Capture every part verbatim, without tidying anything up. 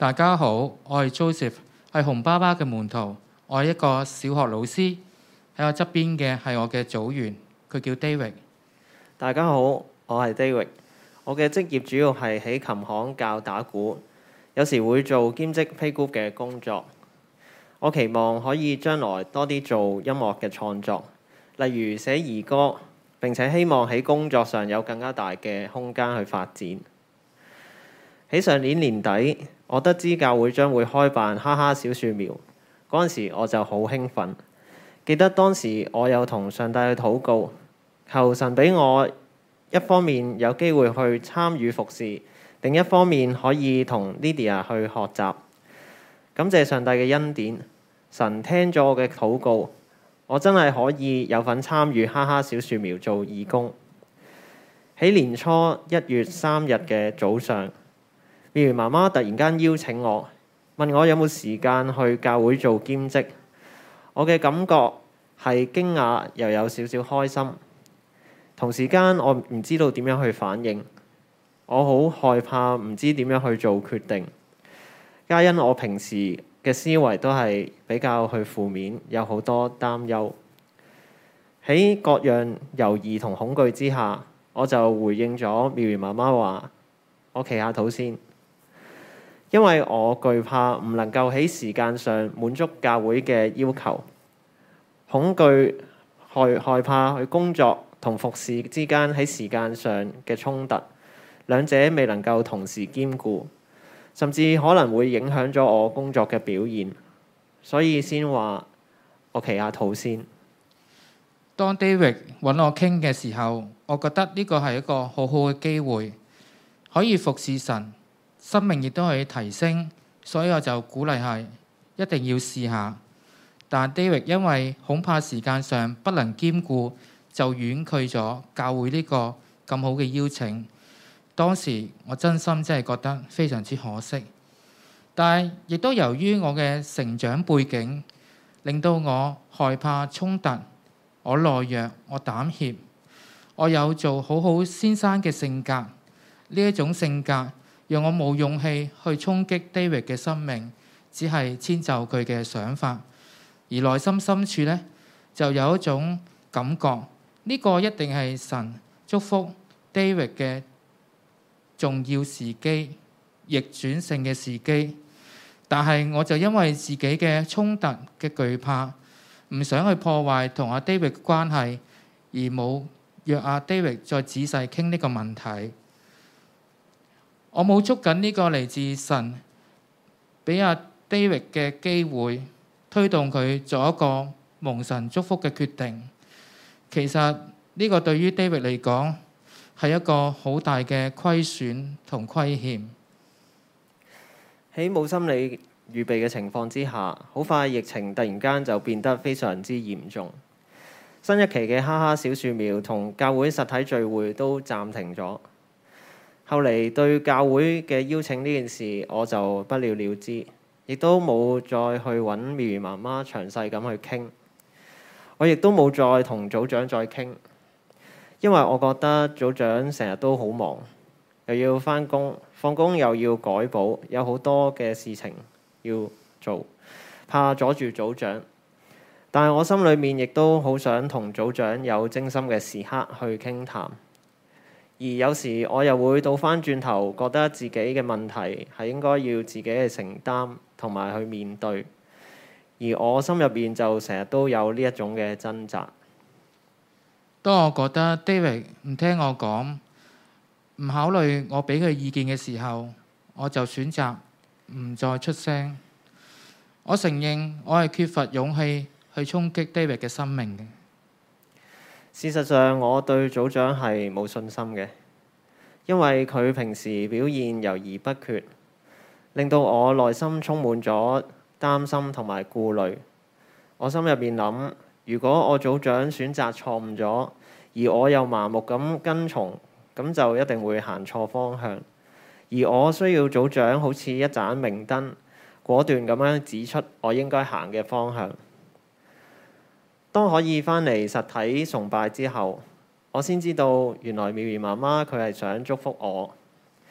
大家好，我係 Joseph，係熊爸爸嘅門徒。我係一個小學老師，喺我側邊嘅係我嘅組員，佢叫 David。 大家好，我係 David。我嘅職業主要係喺琴行教打鼓，有時會做兼職 playgroup 嘅工作。我期望可以將來多啲做音樂嘅創作，例如寫兒歌，並且希望喺工作上有更加大嘅空間去發展。喺上年年底，我得知教會將會開辦哈哈小樹苗，嗰陣時我就好興奮。記得當時我有同上帝去禱告，求神俾我一方面有機會去參與服侍，另一方面可以同 Lydia 去學習。感謝上帝嘅恩典，神聽咗我嘅禱告，我真係可以有份參與哈哈小樹苗做義工。喺年初一月三日嘅早上，妙如媽媽突然間邀請我，問我有冇時間去教會做兼職。我嘅感覺係驚訝又有少少開心，同時間我唔知道點樣去反應，我好害怕唔知點樣去做決定。皆因我平時嘅思維都係比較去負面，有好多擔憂。喺各樣猶豫同恐懼之下，我就回應咗妙如媽媽話：我祈下禱先。因為我懼怕唔能夠喺時間上滿足教會嘅要求，恐懼害害怕去工作同服侍之間喺時間上嘅衝突，兩者未能夠同時兼顧，甚至可能會影響咗我工作嘅表現，所以先話我祈下禱先。 當 David 揾我傾嘅時候，我覺得呢個係一個好好嘅機會，可以服侍神。生命亦都可以提升，所以我就鼓勵係一定要試下。但 David 因為恐怕時間上不能兼顧，就婉拒咗教會呢個咁好嘅邀請。當時我真心真係覺得非常之可惜，但係亦都由於我嘅成長背景，令到我害怕衝突，我懦弱，我膽怯，我有做好好先生嘅性格，呢一種性格讓我冇勇氣去衝擊 David 嘅生命，只係遷就佢嘅想法，而內心深處呢，就有一種感覺，呢個一定係神祝福 David 嘅重要時機，逆轉性嘅時機。但係我就因為自己嘅衝突嘅懼怕，唔想去破壞同阿 David 嘅關係，而冇約阿 David 再仔細傾呢個問題。我冇捉緊呢個嚟自神俾阿 David 嘅機會，推動佢做一個蒙神祝福嘅決定。其實呢個對於 David 嚟講係一個好大嘅虧損同虧欠。 喺冇心理預備嘅情況之下，好快疫情突然間就變得非常之嚴重。新一期嘅哈哈小樹苗同教會實體聚會都暫停咗。後嚟對教會嘅邀請呢件事，我就不了了之，亦都冇再去揾妙如媽媽詳細咁去傾。我亦都冇再同組長再傾，因為我覺得組長成日都好忙，又要返工，放工又要改補，有好多嘅事情要做，怕阻住組長。但係我心裏面亦都好想同組長有精心嘅時刻去傾談。而有時我又會倒翻轉頭，覺得自己嘅問題係應該要自己去承擔同埋去面對，而我心入邊就成日都有呢一種嘅掙扎。 當我覺得 David 唔聽我講，唔考慮我俾佢意見嘅時候，我就選擇唔再出聲。我承認我係缺乏勇氣去衝擊 David 嘅生命嘅。 事實上，我對組長係冇信心嘅，因為佢平時表現猶豫不決，令到我內心充滿咗擔心同埋顧慮。我心入邊諗，如果我組長選擇錯誤咗，而我又麻木咁跟從，咁就一定會行錯方向。而我需要組長好似一盞明燈，果斷咁樣指出我應該行嘅方向。當可以返嚟實體崇拜之後，我先知道原來妙如媽媽佢係想祝福我。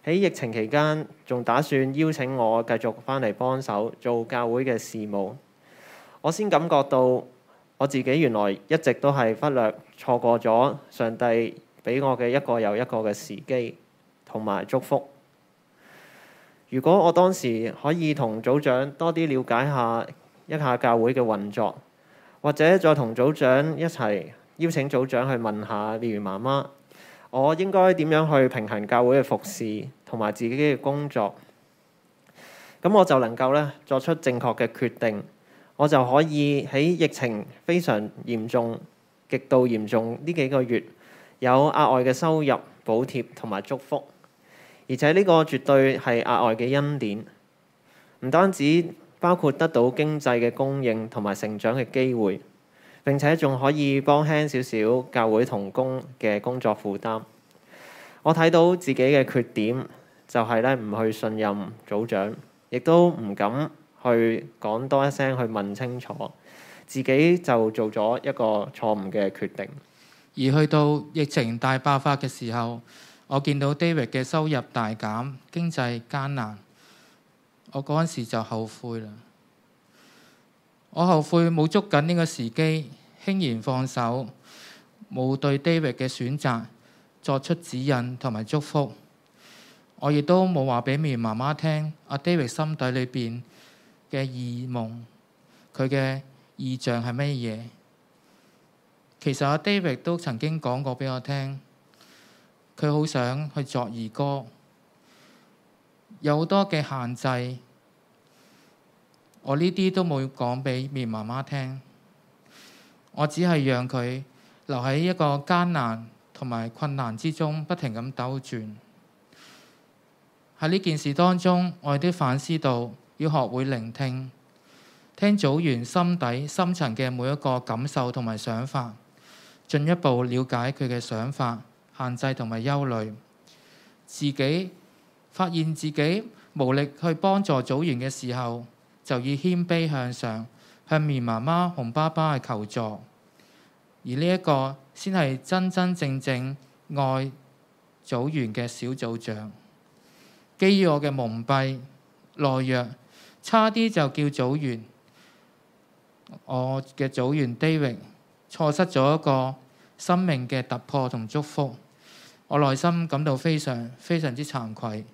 喺疫情期間，仲打算邀請我繼續返嚟幫手做教會嘅事務。我先感覺到我自己原來一直都係忽略錯過咗上帝俾我嘅一個又一個嘅時機同埋祝福。如果我當時可以同組長多啲了解下一下教會嘅運作，或者再同組長一齊邀請組長去問下苗媽媽，我應該點樣去平衡教會嘅服侍同埋自己嘅工作，咁我就能夠咧作出正確嘅決定，我就可以喺疫情非常嚴重、極度嚴重呢幾個月有額外嘅收入補貼同埋祝福，而且呢個絕對係額外嘅恩典，唔單止包括得到經濟嘅供應同埋成長嘅機會，並且仲可以幫輕少少教會同工嘅工作負擔。我睇到自己嘅缺點就係咧唔去信任組長，亦都唔敢去講多一聲去問清楚，自己就做咗一個錯誤嘅決定。 而去到疫情大爆發嘅時候，我見到 David 嘅收入大減，經濟艱難，我嗰陣時就後悔啦。我後悔冇捉緊呢個時機，輕言放手，冇對 David 嘅選擇作出指引同埋祝福。我亦都冇話俾苗媽媽聽，阿 David 心底裏邊嘅異夢，佢嘅異象係乜嘢？其實阿 David 都曾經講過俾我聽，佢好想去作兒歌，有好多嘅限制，我呢啲都冇講俾苗媽媽聽，我只係讓佢留喺一個艱難同埋困難之中，不停咁兜轉。喺呢件事當中，我哋都反思到要學會聆聽，聽組員心底深層嘅每一個感受同埋想法，進一步了解佢嘅想法、限制同埋憂慮。自己發現自己無力去幫助組員嘅時候，就以謙卑向上，向苗媽媽、洪爸爸去求助。而呢一個先係真真正正愛組員嘅小組長。基於我嘅蒙蔽、懦弱，差啲就叫組員，我嘅組員 David 錯失咗一個生命嘅突破同祝福，我內心感到非常非常之慚愧。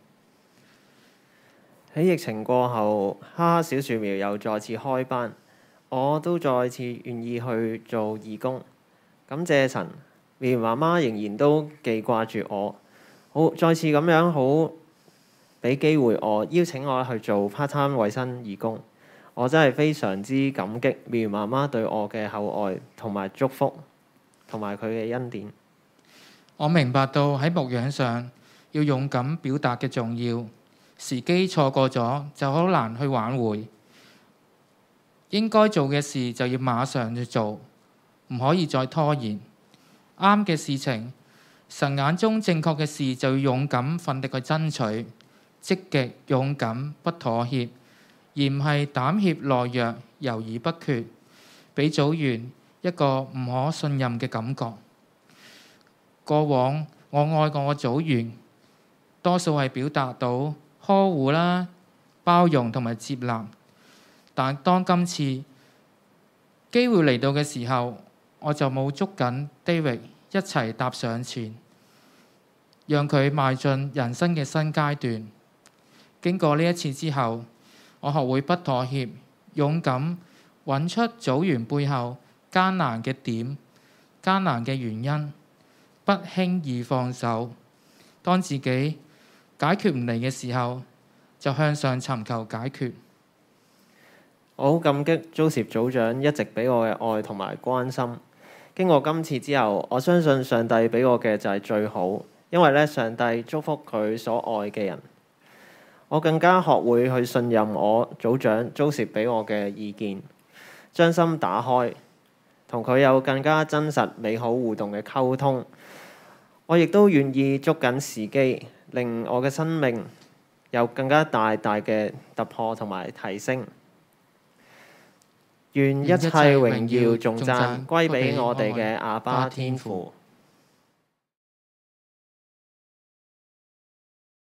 喺疫情過後，哈哈小樹苗又再次開班，我都再次願意去做義工。感謝神，苗媽媽仍然都記掛住我，好再次咁樣好俾機會我邀請我去做 part time 衞生義工，我真係非常之感激苗媽媽對我嘅厚愛同埋祝福，同埋佢嘅恩典。 我明白到喺牧養上要勇敢表達嘅重要，時機錯過咗就好難去挽回。應該做嘅事就要馬上去做，唔可以再拖延。啱嘅事情，神眼中正確嘅事就要勇敢奮力去爭取。積極勇敢不妥協，而唔係膽怯懦弱猶豫不決，俾組員一個唔可信任嘅感覺。過往我愛過我組員，多數係表達到呵護啦、包容同埋接納，但當今次機會嚟到嘅時候，我就冇捉緊 David 一齊踏上前，讓佢邁進人生嘅新階段。經過呢一次之後，我學會不妥協，勇敢揾出組員背後艱難嘅點、艱難嘅原因，不輕易放手。當自己解決唔嚟嘅時候，就向上尋求解決。 我好感激 Joseph 組長一直俾我嘅愛同埋關心。經過今次之後，我相信上帝俾我嘅就係最好，因為咧上帝祝福佢所愛嘅人。我更加學會去信任我組長 Joseph 俾我嘅意見，將心打開，同佢有更加真實美好互動嘅溝通。我亦都願意捉緊時機，令我嘅生命有更加大大嘅突破同埋提升。願一切榮耀頌讚歸俾我哋嘅阿爸天父。